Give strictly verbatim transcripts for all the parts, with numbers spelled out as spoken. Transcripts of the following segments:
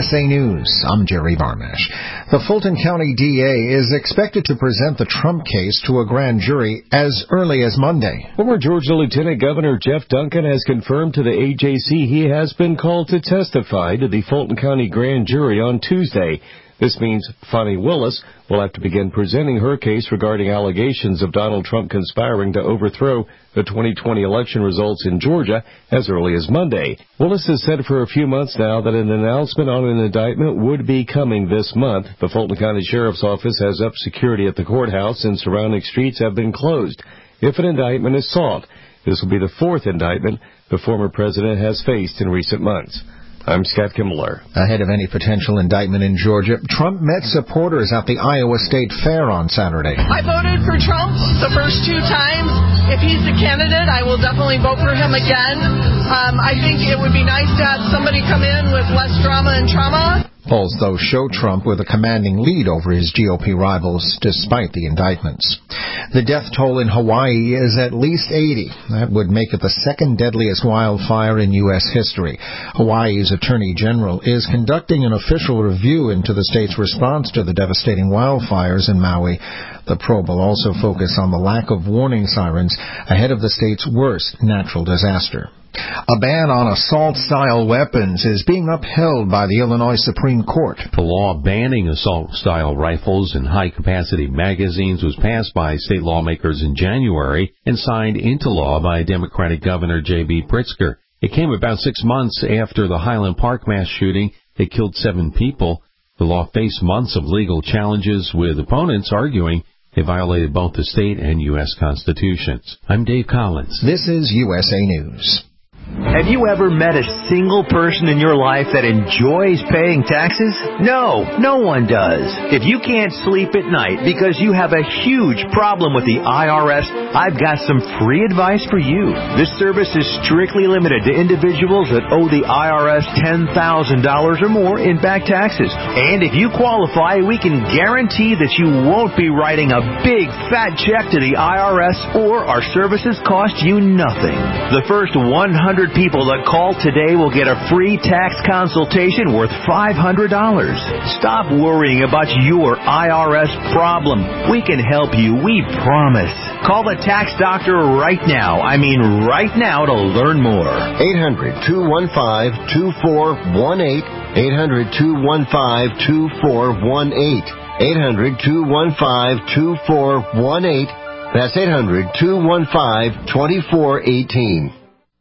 S A News, I'm Jerry Barmash. The Fulton County D A is expected to present the Trump case to a grand jury as early as Monday. Former Georgia Lieutenant Governor Jeff Duncan has confirmed to the A J C he has been called to testify to the Fulton County grand jury on Tuesday. This means Fani Willis will have to begin presenting her case regarding allegations of Donald Trump conspiring to overthrow the twenty twenty election results in Georgia as early as Monday. Willis has said for a few months now that an announcement on an indictment would be coming this month. The Fulton County Sheriff's Office has upped security at the courthouse and surrounding streets have been closed if an indictment is sought. This will be the fourth indictment the former president has faced in recent months. I'm Scott Kimmler. Ahead of any potential indictment in Georgia, Trump met supporters at the Iowa State Fair on Saturday. I voted for Trump the first two times. If he's the candidate, I will definitely vote for him again. Um, I think it would be nice to have somebody come in with less drama and trauma. Polls, though, show Trump with a commanding lead over his G O P rivals, despite the indictments. The death toll in Hawaii is at least eighty. That would make it the second deadliest wildfire in U S history. Hawaii's Attorney General is conducting an official review into the state's response to the devastating wildfires in Maui. The probe will also focus on the lack of warning sirens ahead of the state's worst natural disaster. A ban on assault-style weapons is being upheld by the Illinois Supreme Court. The law banning assault-style rifles and high-capacity magazines was passed by state lawmakers in January and signed into law by Democratic Governor J B Pritzker. It came about six months after the Highland Park mass shooting that killed seven people. The law faced months of legal challenges, with opponents arguing they violated both the state and U S constitutions. I'm Dave Collins. This is U S A News. Have you ever met a single person in your life that enjoys paying taxes? No, no one does. If you can't sleep at night because you have a huge problem with the I R S, I've got some free advice for you. This service is strictly limited to individuals that owe the I R S ten thousand dollars or more in back taxes. And if you qualify, we can guarantee that you won't be writing a big fat check to the I R S, or our services cost you nothing. The first one hundred people that call today will get a free tax consultation worth five hundred dollars. Stop worrying about your I R S problem. We can help you, we promise. Call the tax doctor right now. I mean right now to learn more. eight hundred, two one five, two four one eight. eight hundred, two one five, two four one eight. eight hundred, two one five, two four one eight. That's eight hundred, two one five, two four one eight.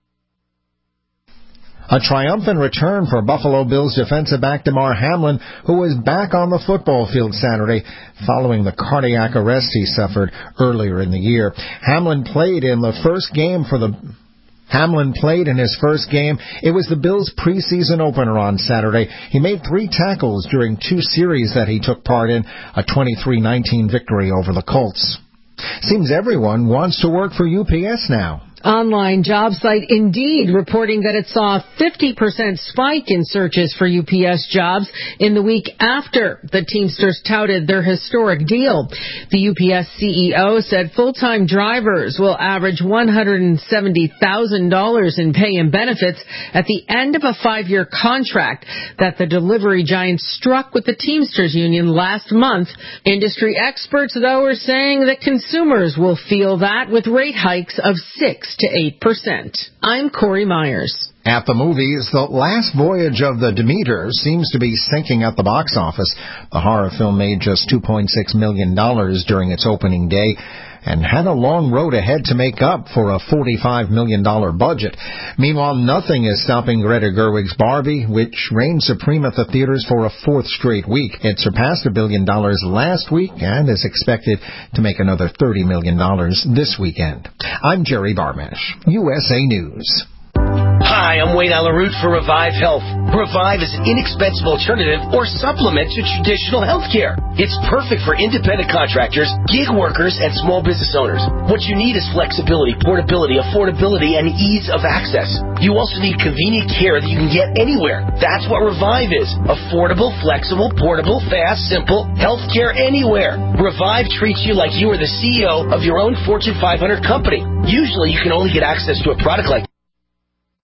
A triumphant return for Buffalo Bills defensive back Damar Hamlin, who was back on the football field Saturday following the cardiac arrest he suffered earlier in the year. Hamlin played in the first game for the Hamlin played in his first game. It was the Bills' preseason opener on Saturday. He made three tackles during two series that he took part in, a twenty-three nineteen victory over the Colts. Seems everyone wants to work for U P S now. Online job site Indeed reporting that it saw a fifty percent spike in searches for U P S jobs in the week after the Teamsters touted their historic deal. The U P S C E O said full-time drivers will average one hundred seventy thousand dollars in pay and benefits at the end of a five-year contract that the delivery giant struck with the Teamsters union last month. Industry experts, though, are saying that consumers will feel that with rate hikes of six to eight percent. I'm Corey Myers. At the movies, The Last Voyage of the Demeter seems to be sinking at the box office. The horror film made just two point six million dollars during its opening day and had a long road ahead to make up for a forty-five million dollars budget. Meanwhile, nothing is stopping Greta Gerwig's Barbie, which reigned supreme at the theaters for a fourth straight week. It surpassed a billion dollars last week and is expected to make another thirty million dollars this weekend. I'm Jerry Barmash, U S A News. Hi, I'm Wayne Alaroot for Revive Health. Revive is an inexpensive alternative or supplement to traditional health care. It's perfect for independent contractors, gig workers, and small business owners. What you need is flexibility, portability, affordability, and ease of access. You also need convenient care that you can get anywhere. That's what Revive is. Affordable, flexible, portable, fast, simple, health care anywhere. Revive treats you like you are the C E O of your own Fortune five hundred company. Usually you can only get access to a product like